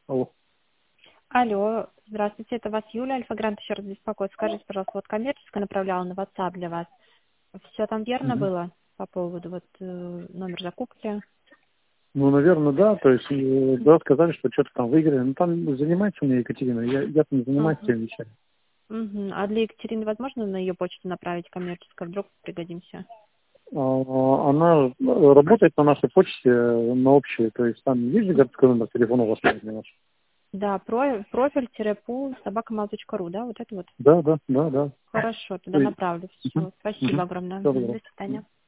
Алло. Алло, здравствуйте, это вас Юля, Альфа-Грант еще раз беспокоит. Скажите, пожалуйста, вот коммерческое направляла на WhatsApp для вас. Все там верно Мгм. было по поводу вот номер закупки? Ну, наверное, да. То есть, да, сказали, что что-то там выиграли. Ну, там занимается мне Екатерина. Я-то не занимаюсь Ага. теми вещами. А для Екатерины возможно на ее почту направить коммерческое? Вдруг пригодимся? Она работает на нашей почте, на общей. То есть, там есть же городской номер телефона у вас, наверное, ваш? Да, профиль-пул собакамал.ру, да, вот это вот. Да, да, да, да. Хорошо, То тогда есть, направлю. мгм, Все, спасибо мгм. огромное. Всё До добро. свидания.